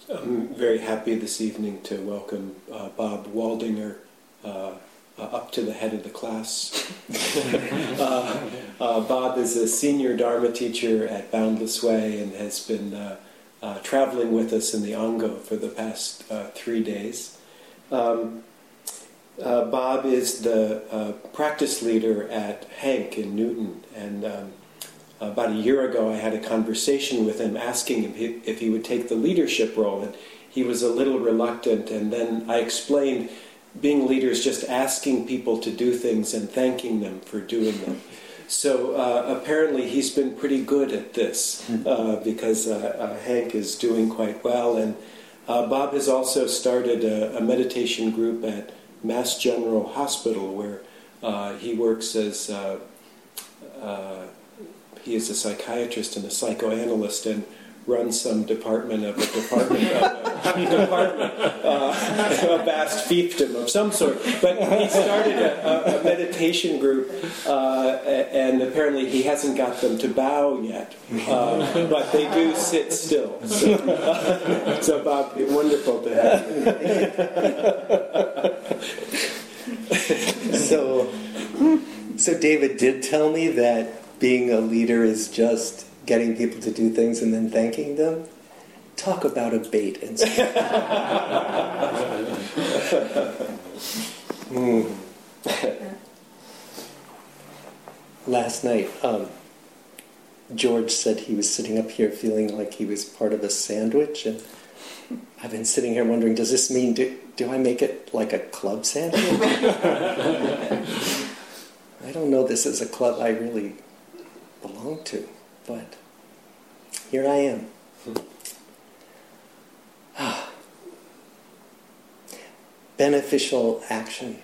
I'm very happy this evening to welcome Bob Waldinger up to the head of the class. Bob is a senior Dharma teacher at Boundless Way and has been traveling with us in the Ango for the past 3 days. Bob is the practice leader at Hank in Newton, and about a year ago I had a conversation with him asking him if he would take the leadership role, and he was a little reluctant, and then I explained being leader is just asking people to do things and thanking them for doing them. So apparently he's been pretty good at this because Hank is doing quite well, and Bob has also started a meditation group at Mass General Hospital where he works as he is a psychiatrist and a psychoanalyst and runs some department, a vast fiefdom of some sort. But he started a meditation group, and apparently he hasn't got them to bow yet. But they do sit still. So Bob, wonderful to have you. So David did tell me that being a leader is just getting people to do things and then thanking them. Talk about a bait and switch. Last night, George said he was sitting up here feeling like he was part of a sandwich, and I've been sitting here wondering, does this mean, do I make it like a club sandwich? I don't know this is a club I really belong to, but here I am. Beneficial action.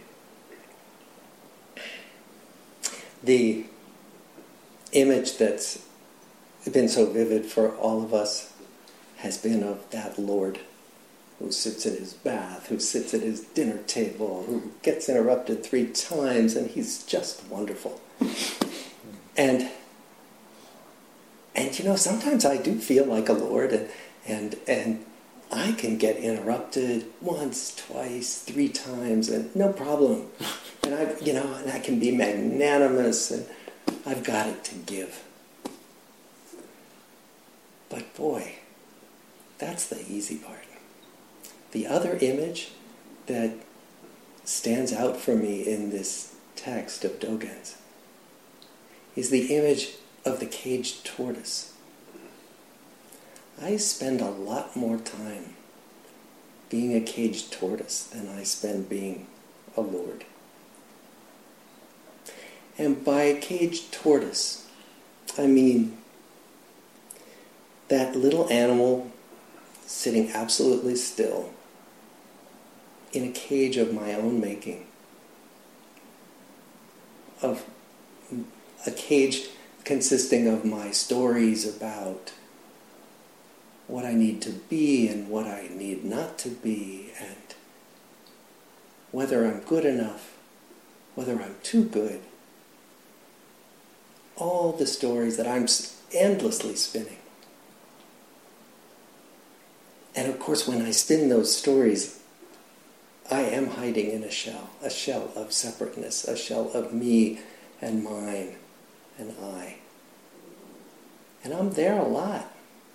The image that's been so vivid for all of us has been of that Lord who sits in his bath, who sits at his dinner table, who gets interrupted 3 times, and he's just wonderful. And you know, sometimes I do feel like a Lord, and I can get interrupted once, twice, 3 times, and no problem. And I can be magnanimous, and I've got it to give. But boy, that's the easy part. The other image that stands out for me in this text of Dogen's is the image of the caged tortoise. I spend a lot more time being a caged tortoise than I spend being a Lord. And by a caged tortoise, I mean that little animal sitting absolutely still in a cage of my own making, of a cage consisting of my stories about what I need to be and what I need not to be, and whether I'm good enough, whether I'm too good. All the stories that I'm endlessly spinning. And of course, when I spin those stories, I am hiding in a shell of separateness, a shell of me and mine and I. And I'm there a lot.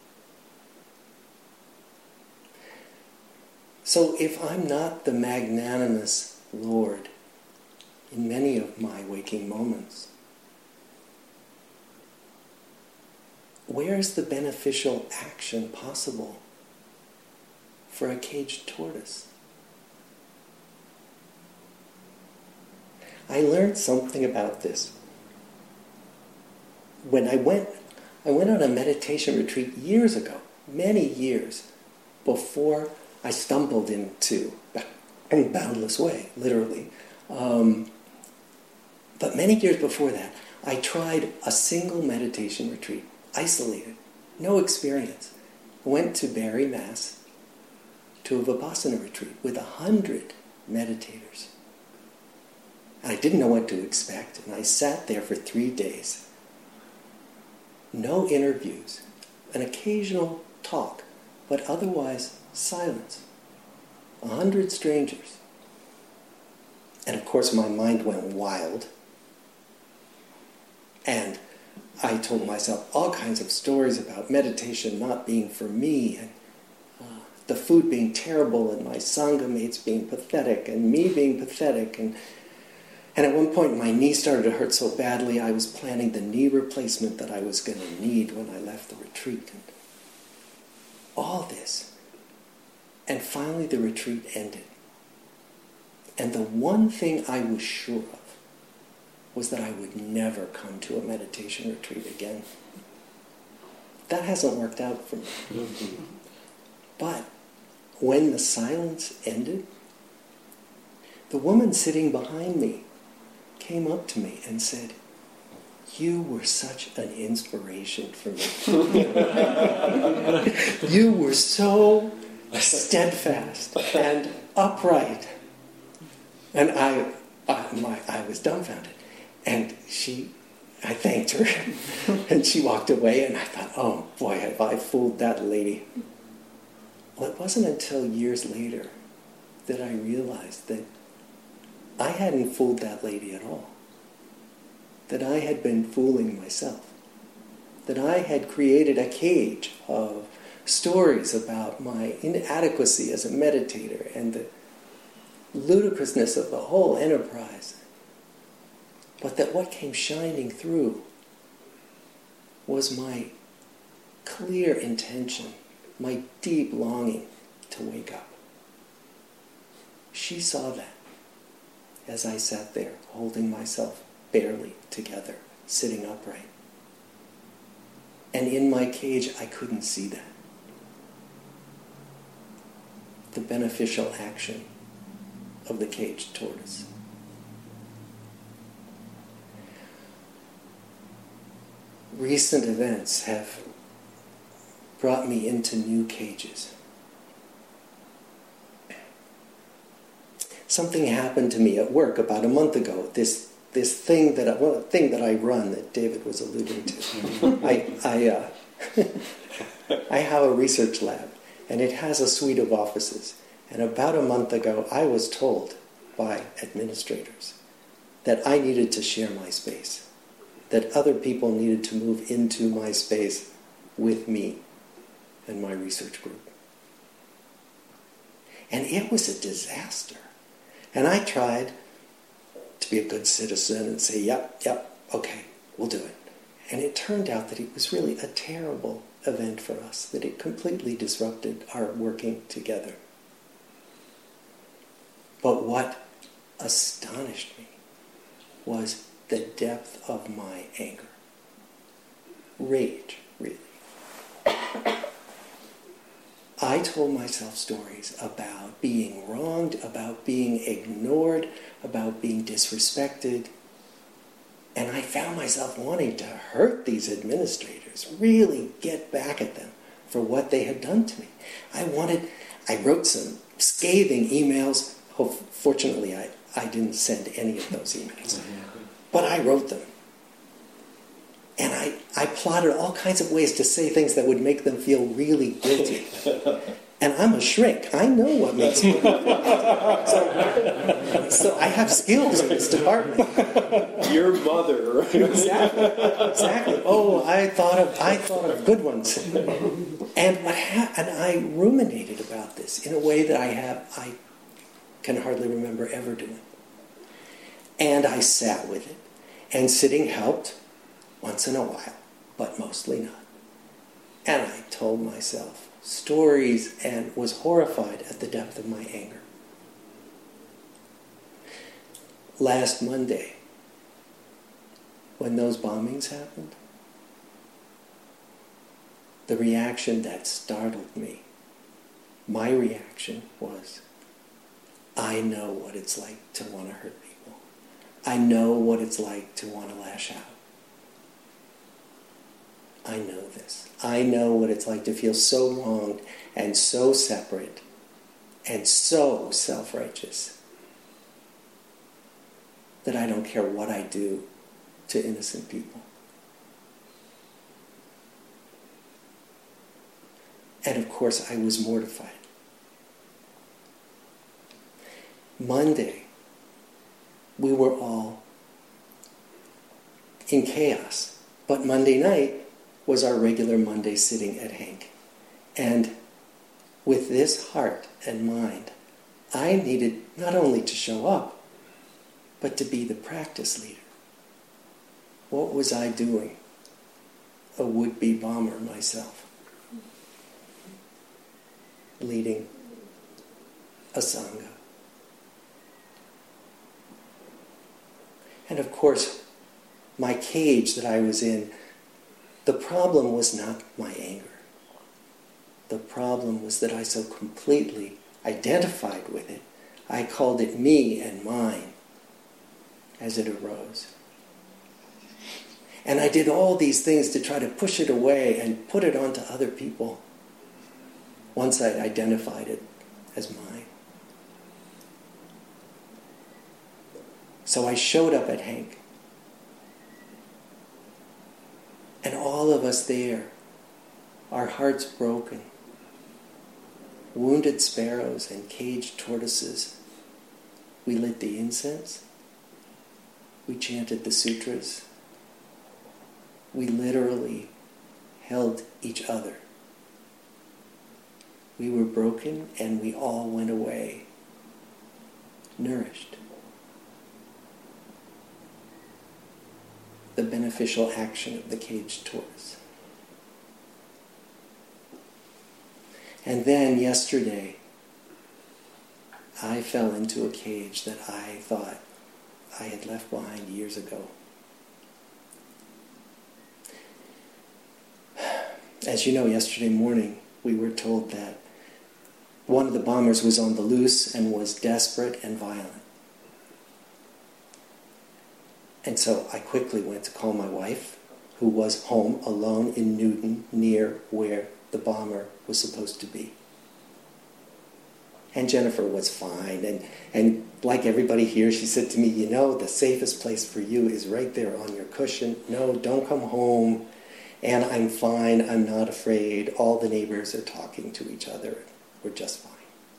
So if I'm not the magnanimous Lord in many of my waking moments, where is the beneficial action possible for a caged tortoise? I learned something about this. When I went on a meditation retreat years ago, many years before I stumbled into Boundless Way, literally. But many years before that, I tried a single meditation retreat, isolated, no experience. Went to Barre, Mass, to a Vipassana retreat with 100 meditators. I didn't know what to expect, and I sat there for 3 days. No interviews, an occasional talk but otherwise silence. 100 strangers. And of course my mind went wild. And I told myself all kinds of stories about meditation not being for me, and the food being terrible, and my Sangha mates being pathetic, and me being pathetic. And at one point my knee started to hurt so badly I was planning the knee replacement that I was going to need when I left the retreat. And all this. And finally the retreat ended. And the one thing I was sure of was that I would never come to a meditation retreat again. That hasn't worked out for me. But when the silence ended, the woman sitting behind me came up to me and said, "You were such an inspiration for me. You were so steadfast and upright." And I was dumbfounded. And I thanked her, and she walked away, and I thought, oh boy, have I fooled that lady. Well, it wasn't until years later that I realized that I hadn't fooled that lady at all. That I had been fooling myself. That I had created a cage of stories about my inadequacy as a meditator and the ludicrousness of the whole enterprise. But that what came shining through was my clear intention, my deep longing to wake up. She saw that as I sat there, holding myself barely together, sitting upright. And in my cage, I couldn't see that. The beneficial action of the caged tortoise. Recent events have brought me into new cages. Something happened to me at work about a month ago. This thing that I run that David was alluding to. I have a research lab, and it has a suite of offices. And about a month ago, I was told by administrators that I needed to share my space, that other people needed to move into my space with me and my research group. And it was a disaster. And I tried to be a good citizen and say, yep, okay, we'll do it. And it turned out that it was really a terrible event for us, that it completely disrupted our working together. But what astonished me was the depth of my anger. Rage, really. I told myself stories about being wronged, about being ignored, about being disrespected. And I found myself wanting to hurt these administrators, really get back at them for what they had done to me. I wrote some scathing emails. Fortunately, I didn't send any of those emails. But I wrote them. And I plotted all kinds of ways to say things that would make them feel really guilty. And I'm a shrink. I know what makes me so I have skills in this department. Your mother. Exactly. Oh, I thought of good ones. And I ruminated about this in a way that I can hardly remember ever doing. And I sat with it. And sitting helped once in a while, but mostly not. And I told myself stories and was horrified at the depth of my anger. Last Monday, when those bombings happened, the reaction that startled me, my reaction was, I know what it's like to want to hurt people. I know what it's like to want to lash out. I know this. I know what it's like to feel so wronged and so separate and so self-righteous that I don't care what I do to innocent people. And of course, I was mortified. Monday, we were all in chaos. But Monday night was our regular Monday sitting at Hank. And with this heart and mind, I needed not only to show up, but to be the practice leader. What was I doing? A would-be bomber myself, leading a Sangha. And of course, my cage that I was in, the problem was not my anger. The problem was that I so completely identified with it. I called it me and mine as it arose. And I did all these things to try to push it away and put it onto other people once I identified it as mine. So I showed up at Hank. And all of us there, our hearts broken, wounded sparrows and caged tortoises, we lit the incense, we chanted the sutras, we literally held each other. We were broken and we all went away nourished. The beneficial action of the caged tortoise. And then yesterday, I fell into a cage that I thought I had left behind years ago. As you know, yesterday morning, we were told that one of the bombers was on the loose and was desperate and violent. And so I quickly went to call my wife, who was home alone in Newton, near where the bomber was supposed to be. And Jennifer was fine. And like everybody here, she said to me, you know, the safest place for you is right there on your cushion. No, don't come home. And I'm fine. I'm not afraid. All the neighbors are talking to each other. We're just fine.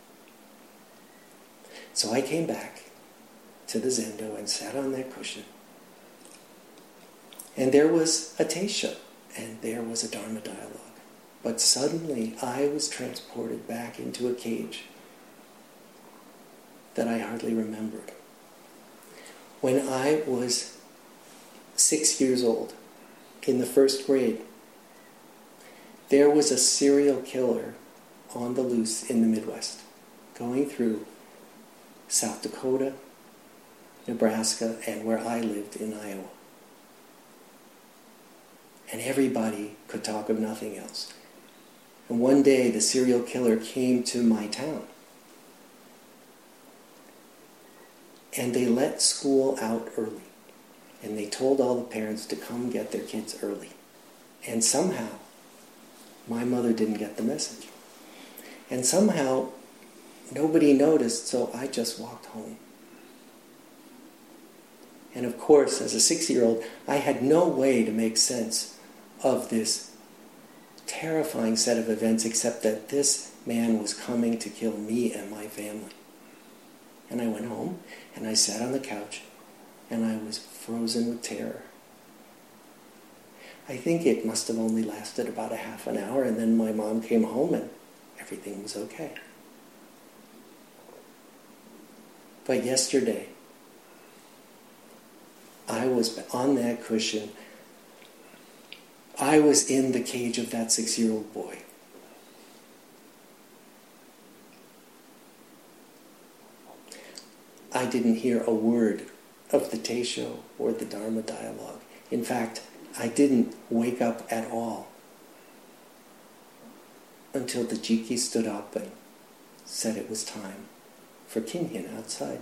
So I came back to the Zendo and sat on that cushion. And there was a Teisho, and there was a Dharma dialogue. But suddenly I was transported back into a cage that I hardly remembered. When I was 6 years old, in the first grade, there was a serial killer on the loose in the Midwest, going through South Dakota, Nebraska, and where I lived in Iowa. And everybody could talk of nothing else. And one day the serial killer came to my town. And they let school out early. And they told all the parents to come get their kids early. And somehow, my mother didn't get the message. And somehow, nobody noticed, so I just walked home. And of course, as a 6-year-old, I had no way to make sense of this terrifying set of events except that this man was coming to kill me and my family. And I went home, and I sat on the couch, and I was frozen with terror. I think it must have only lasted about a half an hour, and then my mom came home, and everything was okay. But yesterday, I was on that cushion. I was in the cage of that 6-year-old boy. I didn't hear a word of the Teisho or the Dharma dialogue. In fact, I didn't wake up at all until the Jiki stood up and said it was time for Kinhin outside.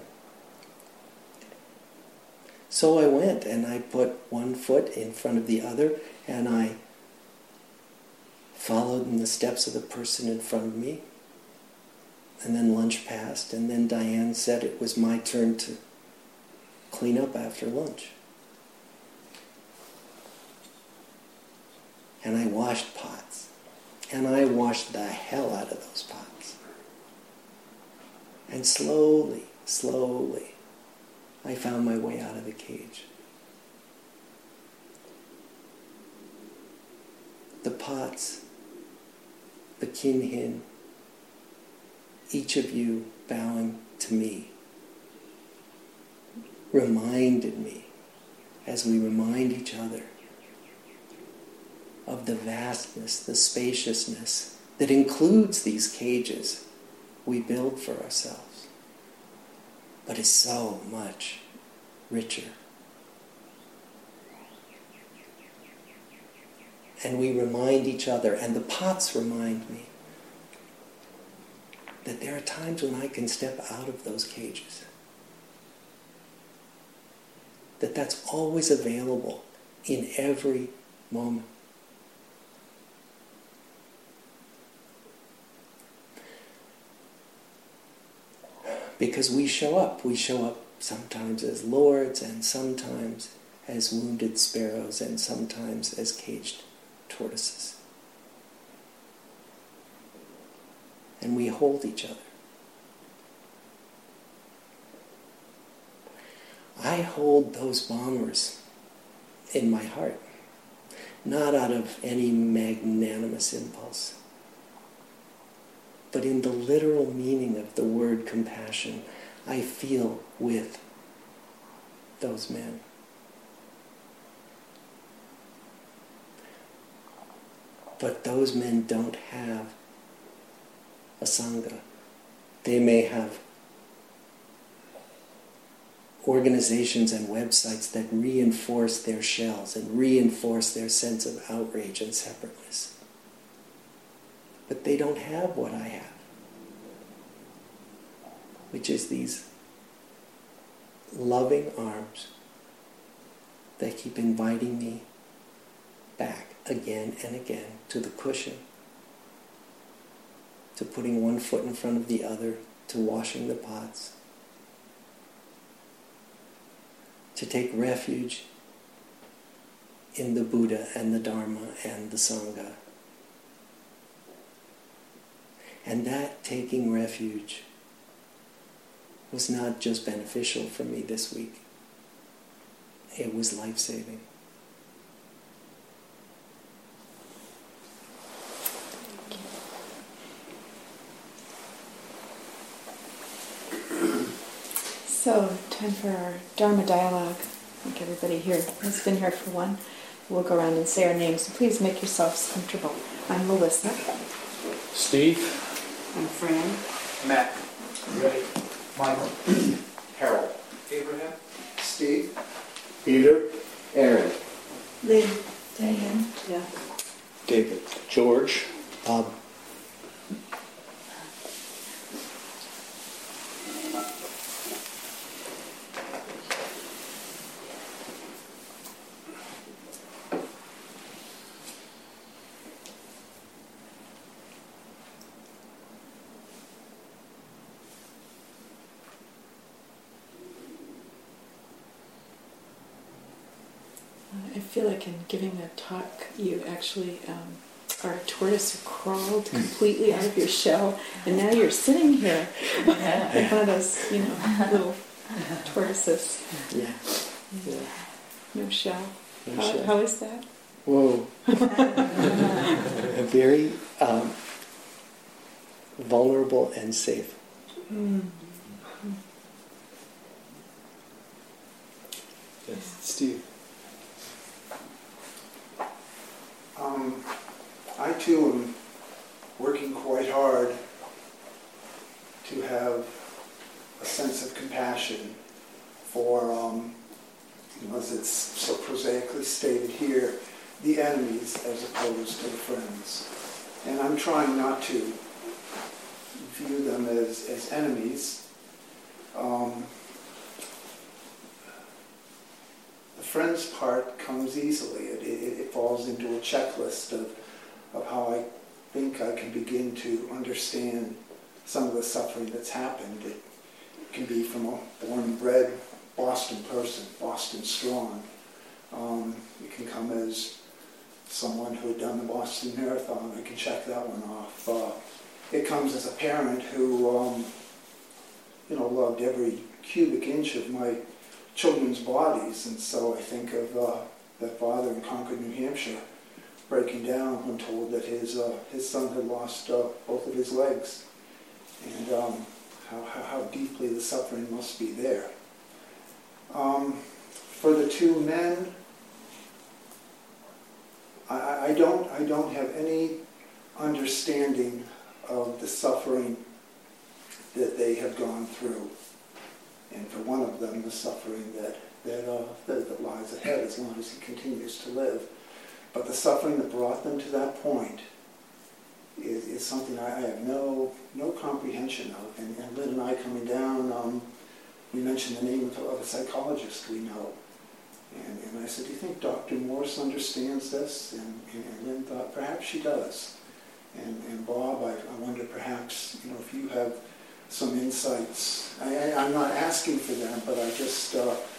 So I went and I put one foot in front of the other and I followed in the steps of the person in front of me. And then lunch passed, and then Diane said it was my turn to clean up after lunch. And I washed pots, And I washed the hell out of those pots. And slowly, slowly, I found my way out of the cage. The pots, the kinhin, each of you bowing to me, reminded me, as we remind each other, of the vastness, the spaciousness that includes these cages we build for ourselves, but is so much richer. And we remind each other, and the pots remind me, that there are times when I can step out of those cages. That's always available in every moment. Because we show up sometimes as lords, and sometimes as wounded sparrows, and sometimes as caged tortoises. And we hold each other. I hold those bombers in my heart, not out of any magnanimous impulse, but in the literal meaning of the word compassion. I feel with those men. But those men don't have a Sangha. They may have organizations and websites that reinforce their shells and reinforce their sense of outrage and separateness. But they don't have what I have, which is these loving arms that keep inviting me back again and again to the cushion, to putting one foot in front of the other, to washing the pots, to take refuge in the Buddha and the Dharma and the Sangha. And that taking refuge was not just beneficial for me this week. It was life-saving. So, time for our Dharma dialogue. I think everybody here has been here for one. We'll go around and say our names. So please make yourselves comfortable. I'm Melissa. Steve. I'm Fran. Matt. Ray. Michael. Harold. Abraham. Steve. Peter. Aaron. Lynn. Diane. Yeah. David. George. Bob. I feel like in giving a talk, you actually are a tortoise who crawled completely out of your shell, and now you're sitting here like one of those, little tortoises. Yeah. Yeah. No shell. No shell. How is that? Whoa. Very vulnerable and safe. Mm. Yes, Steve. I too am working quite hard to have a sense of compassion for, as it's so prosaically stated here, the enemies as opposed to the friends. And I'm trying not to view them as enemies. The friends part comes easily. It falls into a checklist of how I think I can begin to understand some of the suffering that's happened. It can be from a born and bred Boston person, Boston strong. It can come as someone who had done the Boston Marathon. I can check that one off. It comes as a parent who, loved every cubic inch of my children's bodies, and so I think of that father in Concord, New Hampshire, breaking down when told that his son had lost both of his legs, and how deeply the suffering must be there. For the two men, I don't have any understanding of the suffering that they have gone through, and for one of them, the suffering that lies ahead as long as he continues to live. But the suffering that brought them to that point is something I have no comprehension of. And Lynn and I coming down, we mentioned the name of a psychologist we know. And I said, do you think Dr. Morse understands this? And Lynn thought, perhaps she does. And Bob, I wonder perhaps, if you have some insights. I'm not asking for them, but I just,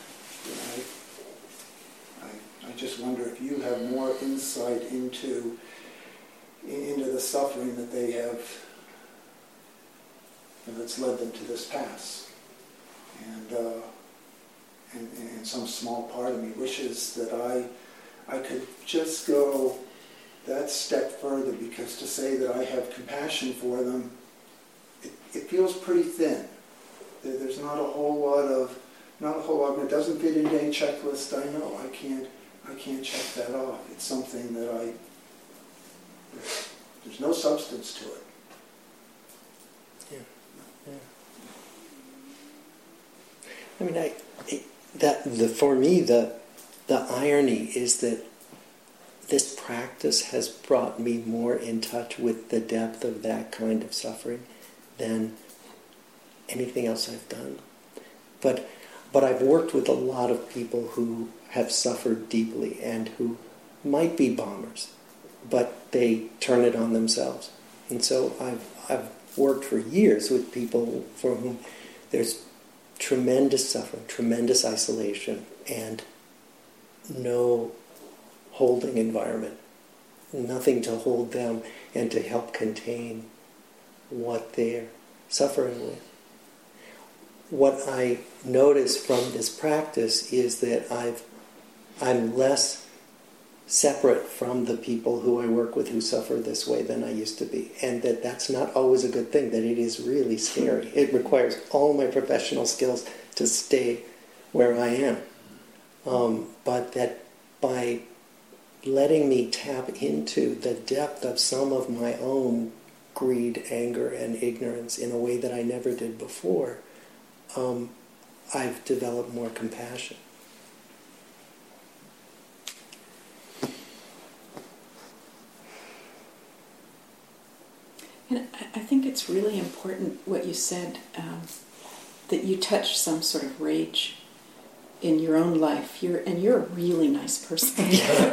I just wonder if you have more insight into the suffering that they have, that's led them to this pass. And some small part of me wishes that I could just go that step further, because to say that I have compassion for them, it feels pretty thin. There's not a whole lot, it doesn't fit into any checklist. I know, I can't check that off. It's something that there's no substance to it. I mean, for me, the irony is that this practice has brought me more in touch with the depth of that kind of suffering than anything else I've done. But I've worked with a lot of people who have suffered deeply and who might be bombers, but they turn it on themselves. And so I've worked for years with people for whom there's tremendous suffering, tremendous isolation, and no holding environment, nothing to hold them and to help contain what they're suffering with. What I notice from this practice is that I'm less separate from the people who I work with who suffer this way than I used to be, and that's not always a good thing, that it is really scary. It requires all my professional skills to stay where I am. But that by letting me tap into the depth of some of my own greed, anger, and ignorance in a way that I never did before, I've developed more compassion. And I think it's really important what you said, that you touch some sort of rage in your own life. You're a really nice person.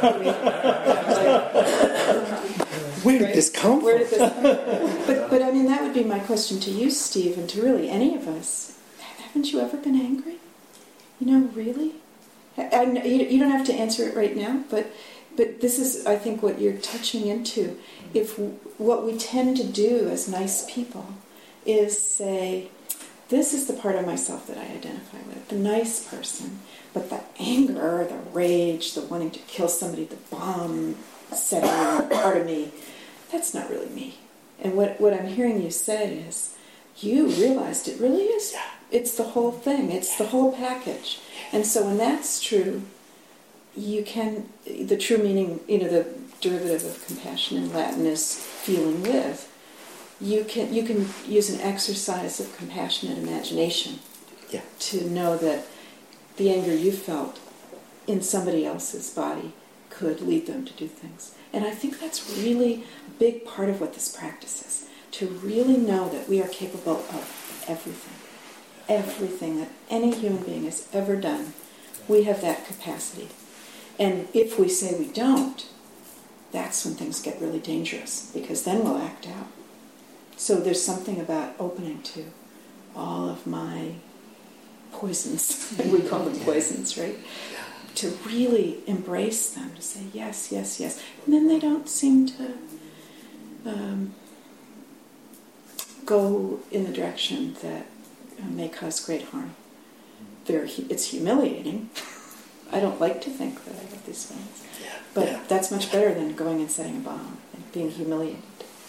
Where did this come from? But I mean, that would be my question to you, Steve, and to really any of us. Haven't you ever been angry? Really? You don't have to answer it right now, but this is, I think, what you're touching into. If what we tend to do as nice people is say, this is the part of myself that I identify with, the nice person, but the anger, the rage, the wanting to kill somebody, the bomb setting part of me, that's not really me. And what I'm hearing you say is, you realized it really is. It's the whole thing. It's the whole package. And so when that's true, you can, the true meaning, the derivative of compassion in Latin is feeling with. You can use an exercise of compassionate imagination to know that the anger you felt in somebody else's body could lead them to do things. And I think that's really a big part of what this practice is, to really know that we are capable of everything. Everything that any human being has ever done, we have that capacity. And if we say we don't, that's when things get really dangerous, because then we'll act out. So there's something about opening to all of my poisons. We call them poisons, right? to really embrace them, to say yes, yes, yes. And then they don't seem to go in the direction that may cause great harm. It's humiliating. I don't like to think that I have these feelings. But that's much better than going and setting a bomb and being humiliated.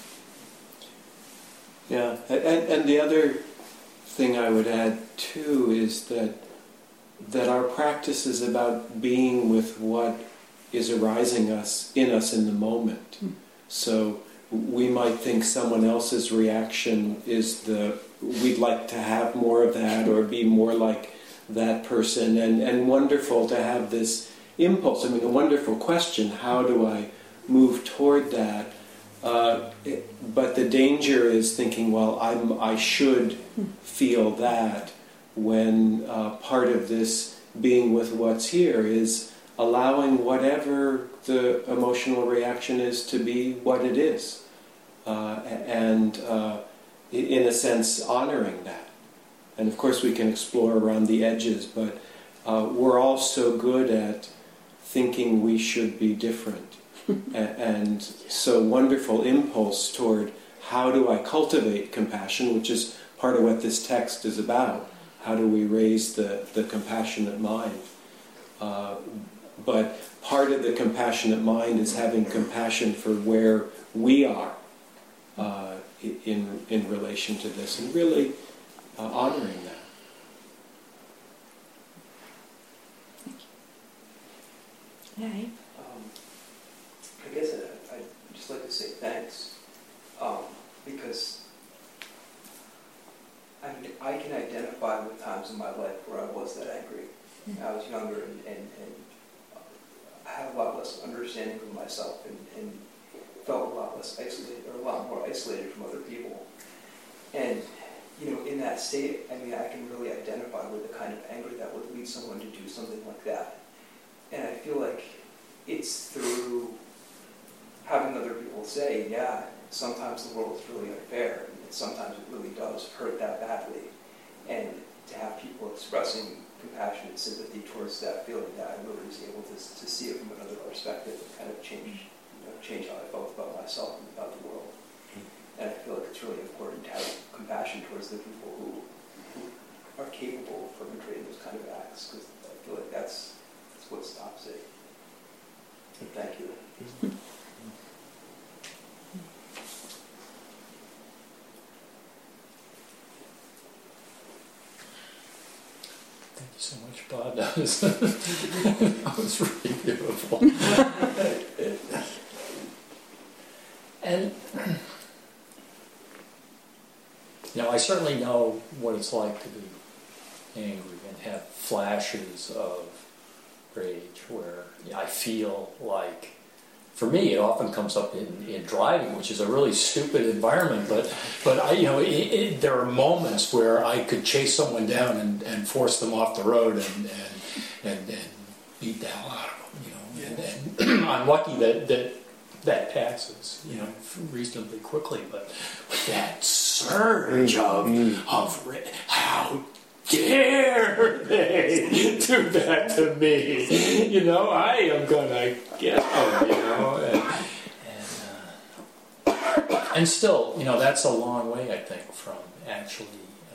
Yeah, and the other thing I would add too is that our practice is about being with what is arising in us in the moment. So we might think someone else's reaction is we'd like to have more of that or be more like that person, and wonderful to have this impulse. I mean, a wonderful question, how do I move toward that? But the danger is thinking, well, I should feel that, when part of this being with what's here is allowing whatever the emotional reaction is to be what it is, and in a sense honoring that. And of course we can explore around the edges, but we're all so good at thinking we should be different. And so wonderful impulse toward how do I cultivate compassion, which is part of what this text is about. How do we raise the compassionate mind? But part of the compassionate mind is having compassion for where we are in relation to this, and really honoring that. Yeah. I guess I'd just like to say thanks, because I can identify with times in my life where I was that angry. I was younger and I had a lot less understanding of myself and felt a lot less isolated, or a lot more isolated from other people. And in that state, I can really identify with the kind of anger that would lead someone to do something like that. And I feel like it's through having other people say, yeah, sometimes the world is really unfair, and sometimes it really does hurt that badly. And to have people expressing compassion and sympathy towards that feeling, that I really was able to see it from another perspective and kind of change how I felt about myself and about the world. And I feel like it's really important to have compassion towards the people who are capable of perpetrating those kind of acts, because I feel like that's what stops it. Thank you. Thank you so much, Bob. That was really beautiful. And I certainly know what it's like to be angry and have flashes of rage where I feel like, for me, it often comes up in driving, which is a really stupid environment. But I, there are moments where I could chase someone down and force them off the road and beat the hell out of them. And I'm lucky that passes, reasonably quickly. But that surge of how dare they do that to me? I am gonna get them, and still, that's a long way, I think, from actually,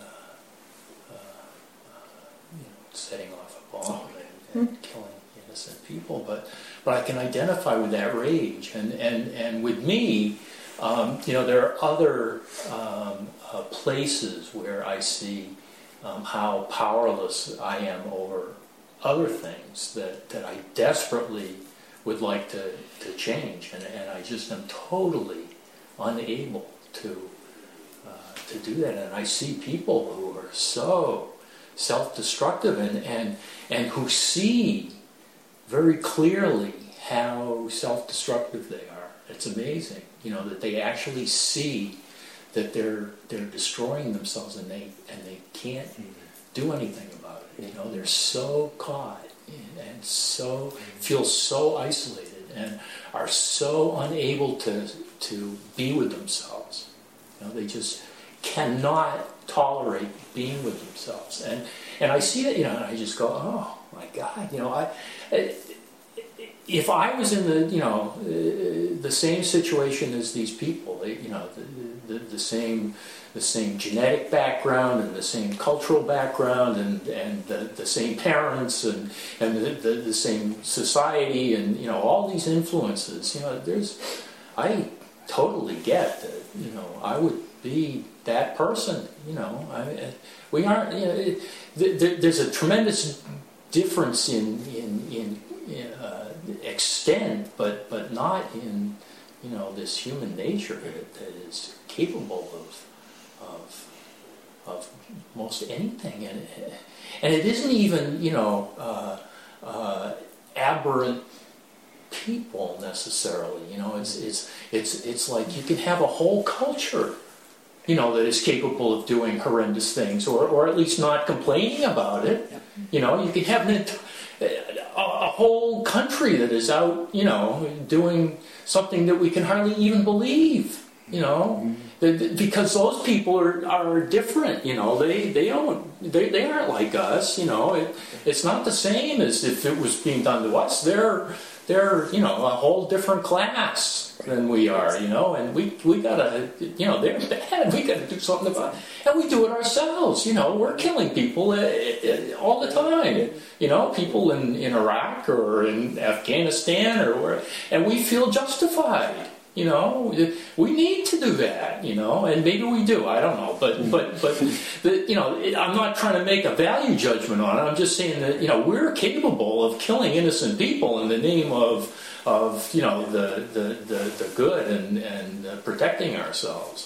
setting off a bomb and killing innocent people. But I can identify with that rage, and with me, there are other places where I see how powerless I am over other things that I desperately would like to change, and I just am totally unable to do that. And I see people who are so self-destructive and who see very clearly how self-destructive they are. It's amazing, that they actually see that they're destroying themselves and they can't do anything about it. They're so caught and so feel so isolated and are so unable to be with themselves. They just cannot tolerate being with themselves. And I see that, and I just go, oh, my God, if I was in the same situation as these people, the same genetic background and the same cultural background and the same parents and the same society and all these influences, I totally get that I would be that person. We aren't. There's a tremendous difference in extent, but not in this human nature that is capable of most anything, and it isn't even aberrant people necessarily. It's like you can have a whole culture that is capable of doing horrendous things, or at least not complaining about it. You can have a whole country that is out, doing something that we can hardly even believe. Because those people are different. They aren't like us. It's not the same as if it was being done to us. They're a whole different class than we are, and we gotta, they're bad, we gotta do something about it. And we do it ourselves, we're killing people all the time, people in Iraq or in Afghanistan and we feel justified, we need to do that, and maybe we do, I don't know, but I'm not trying to make a value judgment on it. I'm just saying that we're capable of killing innocent people in the name of the good and protecting ourselves.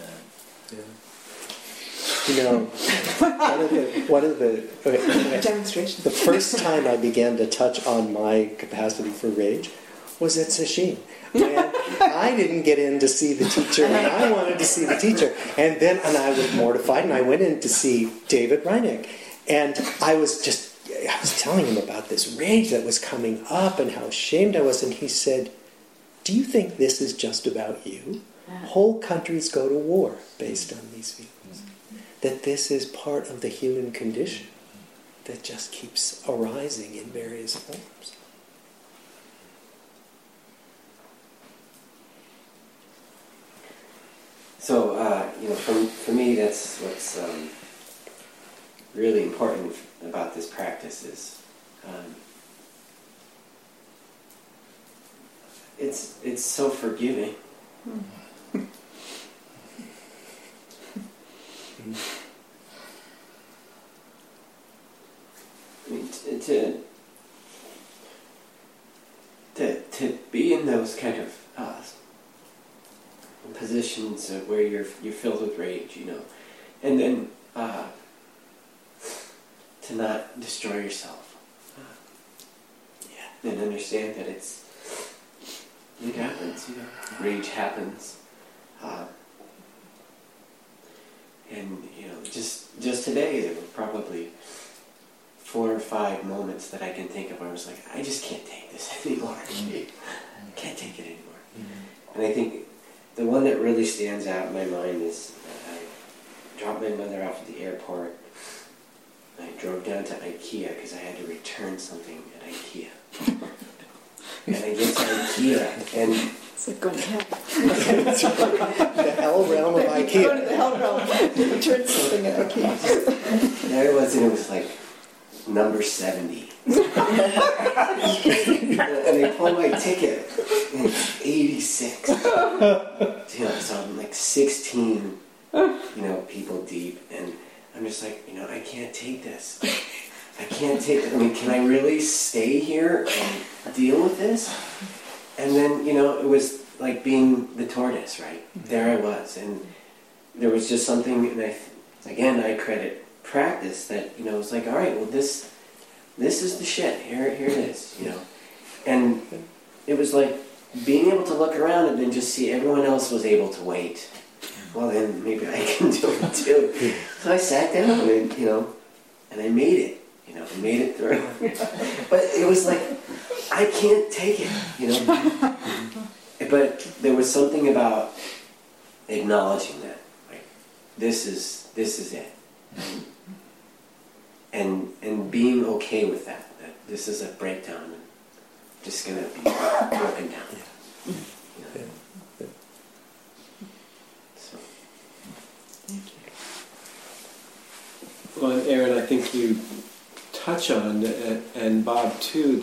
One of the demonstrations. The first time I began to touch on my capacity for rage was at Sesshin. When I didn't get in to see the teacher, and I wanted to see the teacher, and I was mortified, and I went in to see David Reineck, and I was telling him about this rage that was coming up and how ashamed I was, and he said, "Do you think this is just about you? Whole countries go to war based on these feelings. That this is part of the human condition that just keeps arising in various forms." So, for me, that's what's really important about this practice is it's so forgiving. I mean, to be in those kind of positions where you're filled with rage, and then to not destroy yourself, and understand that it happens, rage happens, and just today there were probably 4 or 5 moments that I can think of where I was like, I just can't take this anymore. I can't take it anymore. And I think the one that really stands out in my mind is I dropped my mother off at the airport. I drove down to IKEA because I had to return something at IKEA. And I get to IKEA and... It's like going to hell. The hell realm of IKEA. Go to the hell realm. Return something at IKEA. There it was, and it was like number 70. And they pulled my ticket, and it's 86. So I'm like 16, people deep, and I'm just like, I can't take this. I can't take it. I mean, can I really stay here and deal with this? And then, it was like being the tortoise, right? There I was, and there was just something, and I credit practice that, it was like, all right, well, this is the shit. Here it is, And it was like being able to look around and then just see everyone else was able to wait. Well, then maybe I can do it too. So I sat down and, and I made it. I made it through. But it was like, I can't take it, But there was something about acknowledging that, like, this is it. And being okay with that this is a breakdown. I'm just going to be broken down. You know? So. Thank you. Well, and Aaron, I think you touch on, and Bob too,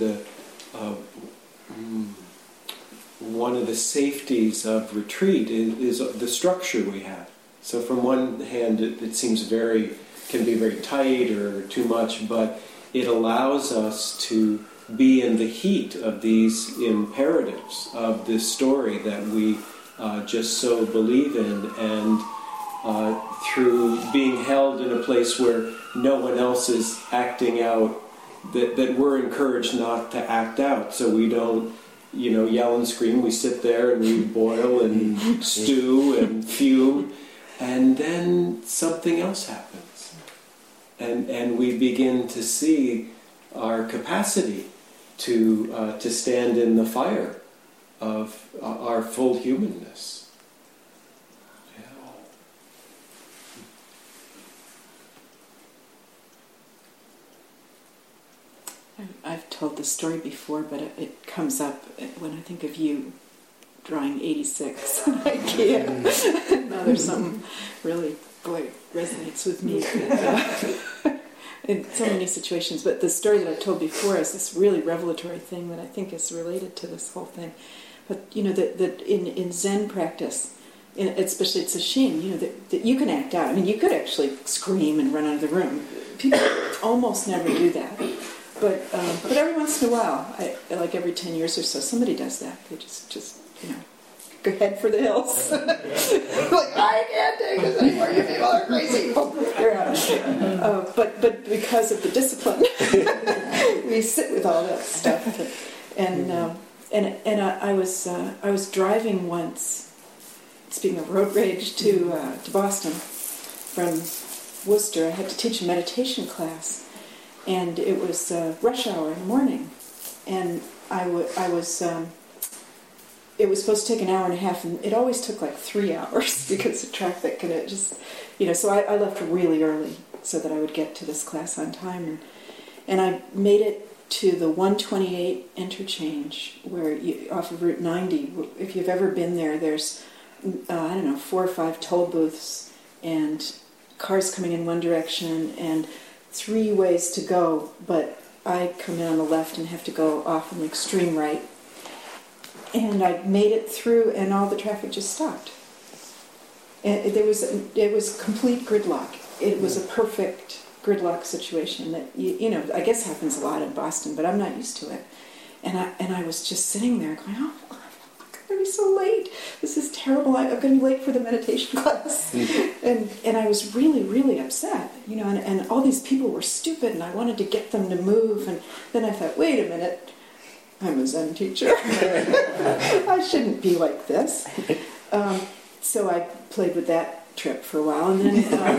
one of the safeties of retreat is the structure we have. So from one hand, it seems can be very tight or too much, but it allows us to be in the heat of these imperatives of this story that we just so believe in, and through being held in a place where no one else is acting out, that we're encouraged not to act out, so we don't yell and scream. We sit there and we boil and stew and fume, and then something else happens. And we begin to see our capacity to stand in the fire of our full humanness. I've told this story before, but it comes up when I think of you drawing 86 on IKEA. Now there's something really, resonates with me in so many situations. But the story that I've told before is this really revelatory thing that I think is related to this whole thing. But that in Zen practice, especially at Sesshin, that you can act out. I mean, you could actually scream and run out of the room. People almost never do that. But every once in a while, like every 10 years or so, somebody does that. They just go head for the hills. Like, I can't take this anymore. You people are crazy. They're out. But because of the discipline, we sit with all that stuff. And I was driving once. Speaking of road rage, to Boston from Worcester. I had to teach a meditation class. And it was rush hour in the morning, and it was supposed to take an hour and a half, and it always took like 3 hours because of traffic, and it just, so I left really early so that I would get to this class on time, and I made it to the 128 interchange, where off of Route 90, if you've ever been there, there's, 4 or 5 toll booths, and cars coming in one direction, and 3 ways to go, but I come in on the left and have to go off on the extreme right. And I made it through, and all the traffic just stopped. And it was complete gridlock. It was a perfect gridlock situation that I guess happens a lot in Boston, but I'm not used to it. And I was just sitting there going, oh, I'm going to be so late. This is terrible. I'm going to be late for the meditation class. And I was really, really upset, and all these people were stupid, and I wanted to get them to move. And then I thought, wait a minute, I'm a Zen teacher. I shouldn't be like this. So I played with that trip for a while, and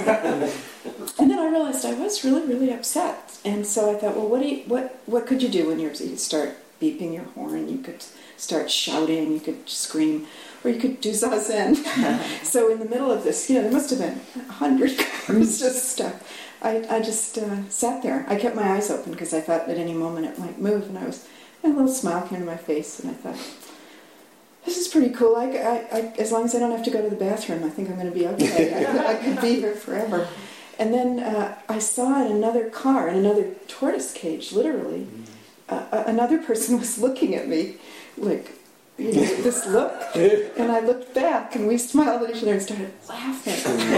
then I realized I was really, really upset. And so I thought, well, what could you do when you start beeping your horn? You could start shouting, you could scream, or you could do zazen. So in the middle of this, there must have been 100 cars just stuck. I just sat there. I kept my eyes open because I thought at any moment it might move, and a little smile came to my face, and I thought, this is pretty cool. I as long as I don't have to go to the bathroom, I think I'm going to be okay. I could be here forever. And then I saw in another car, in another tortoise cage, literally, another person was looking at me like, with this look. And I looked back, and we smiled at each other and started laughing.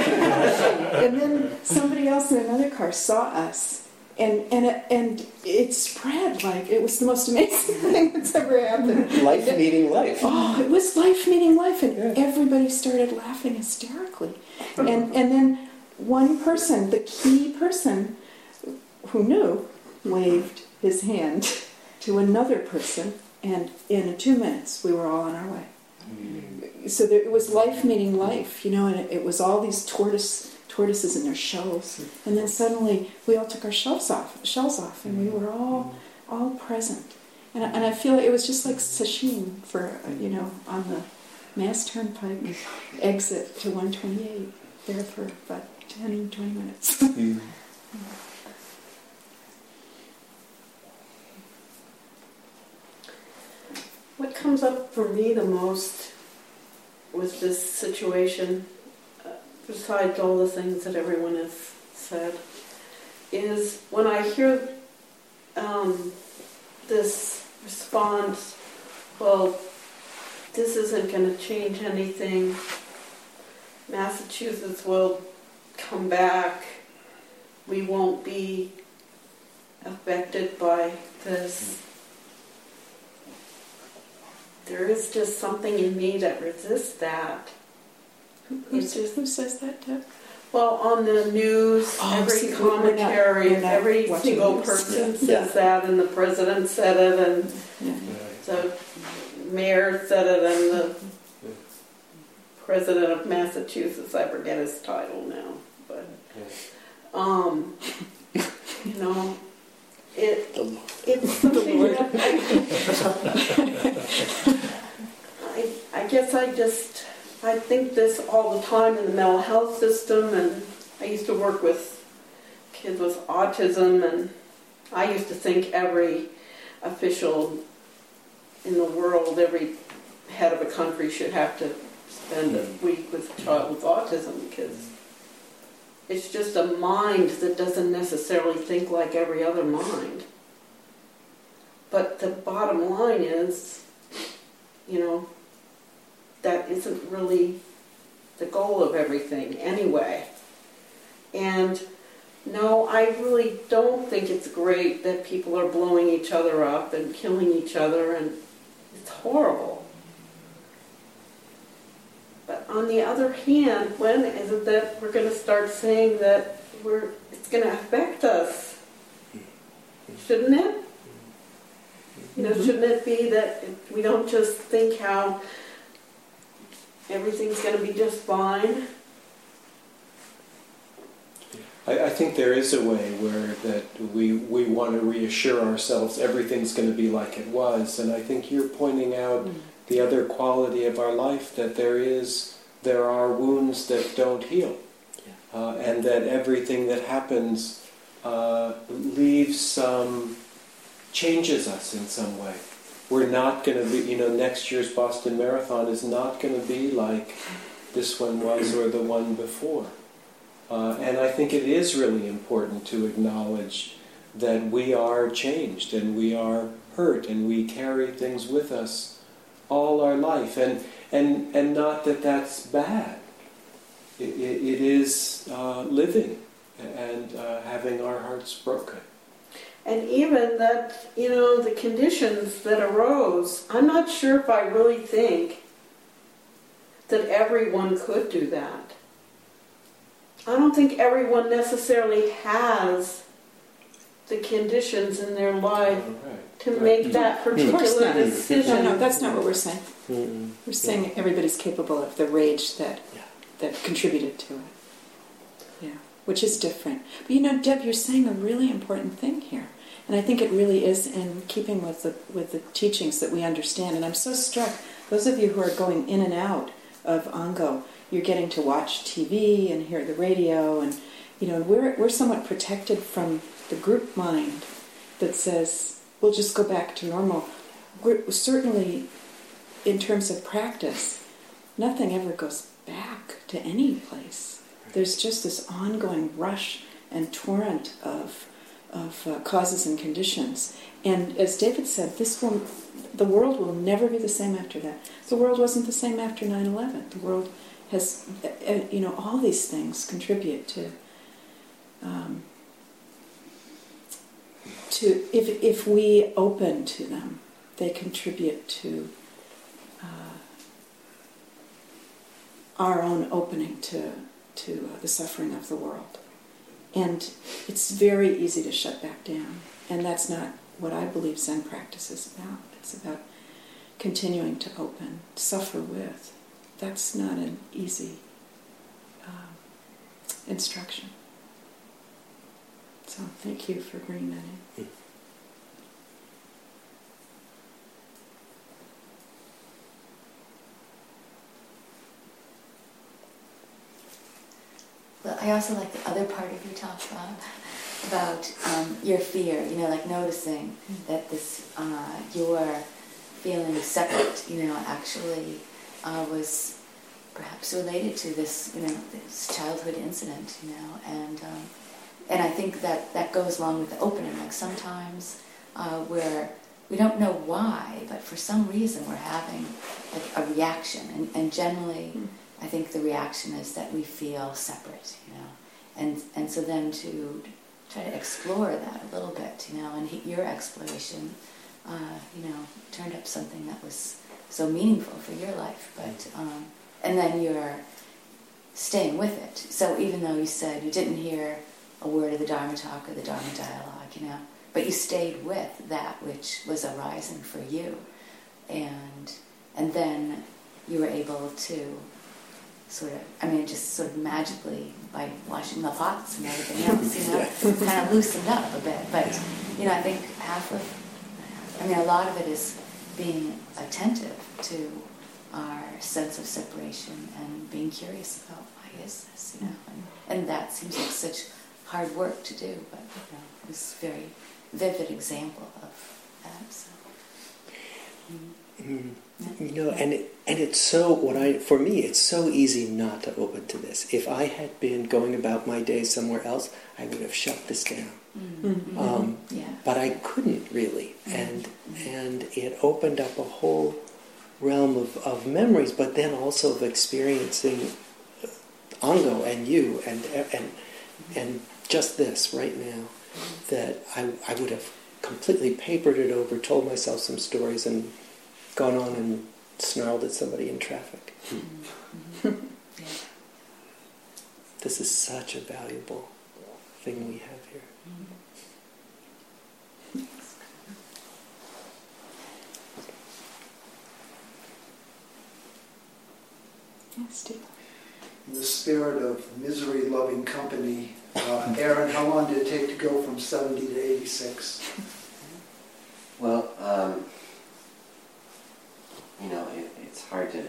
And then somebody else in another car saw us. And it spread like it was the most amazing thing that's ever happened. Life meeting life. Oh, it was life meeting life, and everybody started laughing hysterically. And then one person, the key person who knew, waved his hand to another person, and in 2 minutes we were all on our way. So it was life meeting life, and it was all these tortoises in their shells, and then suddenly we all took our shells off, and we were all present. And I feel like it was just like Sesshin for on the Mass Turnpike exit to 128, there for about 10-20 minutes. for me the most with this situation, besides all the things that everyone has said, is when I hear this response, well, this isn't going to change anything. Massachusetts will come back. We won't be affected by this. There is just something in me that resists that. Who says that, Deb? Well, on the news, every commentary, every single person says that, and the president said it, and the mayor said it, and the president of Massachusetts, I forget his title now, but you know, it's something that I guess I think this all the time in the mental health system, and I used to work with kids with autism, and I used to think every official in the world, every head of a country should have to spend a week with a child with autism, because it's just a mind that doesn't necessarily think like every other mind. But the bottom line is, you know, that isn't really the goal of everything anyway. And no, I really don't think it's great that people are blowing each other up and killing each other, and it's horrible. But on the other hand, when is it that we're going to start saying that it's going to affect us? Shouldn't it? You know, shouldn't it be that we don't just think how everything's going to be just fine? I think there is a way where that we want to reassure ourselves everything's going to be like it was, and I think you're pointing out the other quality of our life, that there are wounds that don't heal, and that everything that happens leaves some, changes us in some way. We're not going to be, next year's Boston Marathon is not going to be like this one was or the one before. And I think it is really important to acknowledge that we are changed and we are hurt and we carry things with us all our life. And not that that's bad. It is living and having our hearts broken. And even that, the conditions that arose, I'm not sure if I really think that everyone could do that. I don't think everyone necessarily has the conditions in their life to make that particular decision. No, that's not what we're saying. We're saying everybody's capable of the rage that contributed to it. Yeah, which is different. But Deb, you're saying a really important thing here. And I think it really is in keeping with the teachings that we understand. And I'm so struck, those of you who are going in and out of Ango, you're getting to watch TV and hear the radio, and we're somewhat protected from the group mind that says we'll just go back to normal. We're certainly, in terms of practice, nothing ever goes back to any place. There's just this ongoing rush and torrent of causes and conditions. And as David said, the world will never be the same after that. The world wasn't the same after 9/11. The world has, all these things contribute to if we open to them, they contribute to our own opening to the suffering of the world. And it's very easy to shut back down. And that's not what I believe Zen practice is about. It's about continuing to open, suffer with. That's not an easy instruction. So thank you for bringing that in. Well, I also like the other part of your talk, Bob, about your fear, like noticing that this, your feeling separate, actually was perhaps related to this, this childhood incident, and I think that goes along with the opening. Like sometimes where we don't know why, but for some reason we're having like a reaction, and generally I think the reaction is that we feel separate, and so then to try to explore that a little bit, and your exploration, turned up something that was so meaningful for your life, but and then you're staying with it. So even though you said you didn't hear a word of the Dharma talk or the Dharma dialogue, but you stayed with that which was arising for you, and then you were able to just sort of magically, by washing the pots and everything else, kind of loosened up a bit. But, I think a lot of it is being attentive to our sense of separation and being curious about why is this, and that seems like such hard work to do, but, it was a very vivid example of that, so. And it's so for me it's so easy not to open to this. If I had been going about my day somewhere else, I would have shut this down. But I couldn't really, and it opened up a whole realm of memories, but then also of experiencing Ango and you and just this right now, that I would have completely papered it over, told myself some stories, and gone on and snarled at somebody in traffic. This is such a valuable thing we have here. Yes, Steve. In the spirit of misery-loving company, Aaron, how long did it take to go from 70 to 86? Well, it's hard to...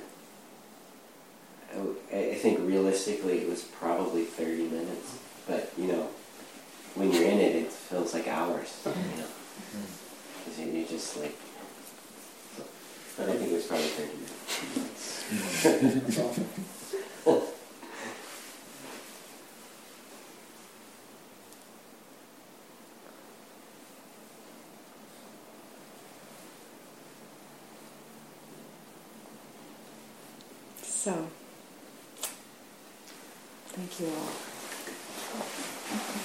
I think realistically it was probably 30 minutes. But, when you're in it, it feels like hours, Because you're just like... But I think it was probably 30 minutes. So, thank you all.